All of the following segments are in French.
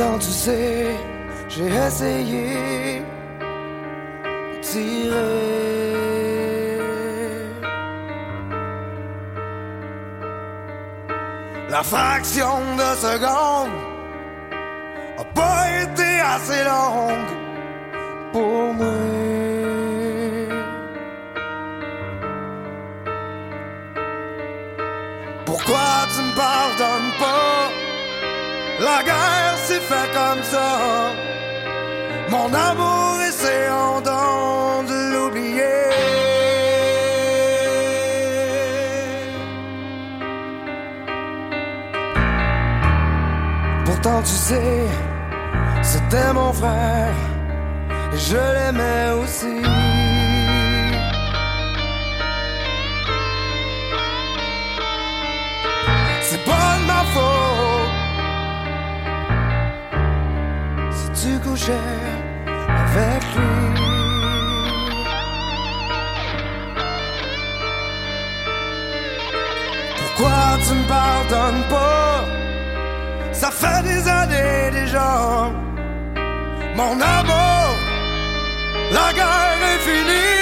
Pourtant tu sais, j'ai essayé de tirer. La fraction de seconde a pas été assez longue pour moi. Pourquoi tu me pardonnes pas? La guerre s'est fait comme ça. Mon amour, essayons donc de l'oublier. Pourtant tu sais, c'était mon frère et je l'aimais aussi. C'est pas de ma faute si tu couchais avec lui. Pourquoi tu me pardonnes pas? Ça fait des années déjà. Mon amour, la guerre est finie.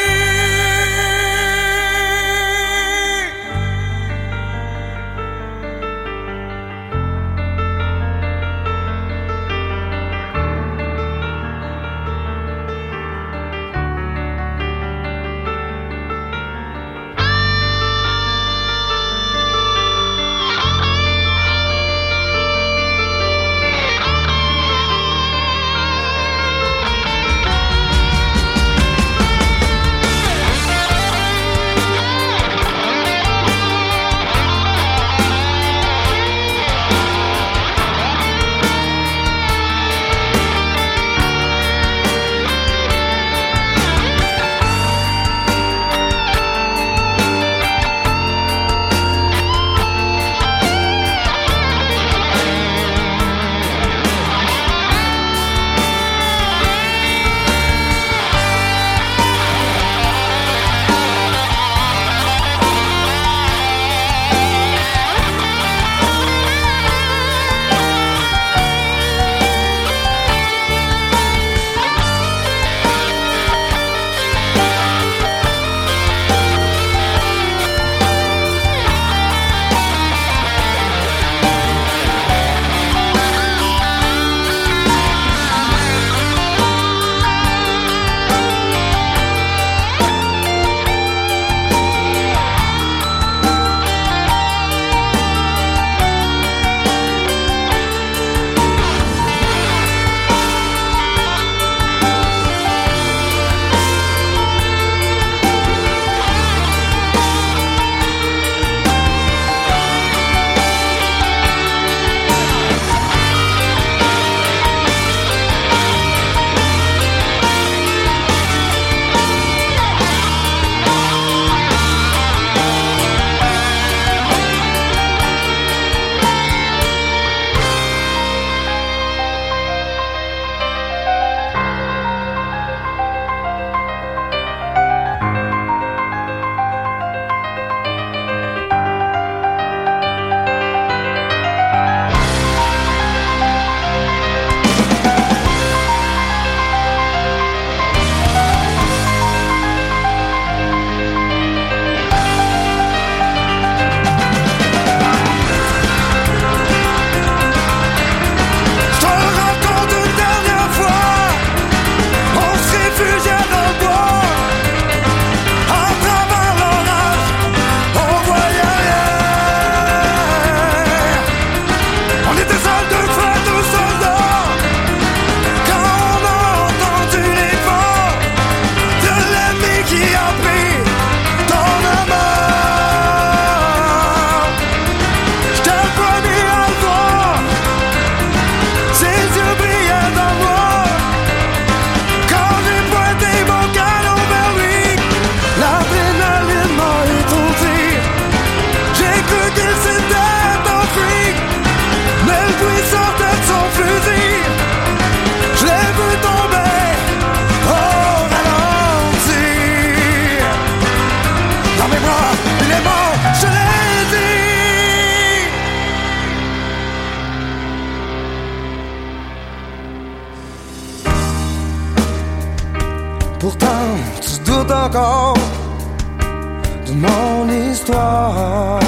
encore de mon histoire.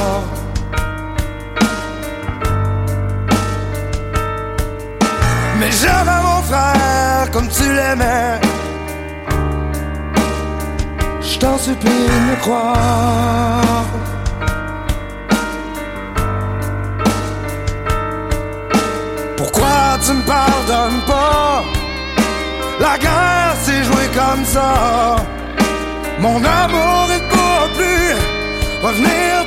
Mais j'aimais mon frère comme tu l'aimais. Je t'en supplie de me croire. Pourquoi tu me pardonnes pas? La guerre s'est jouée comme ça. Mon amour, il pourra plus revenir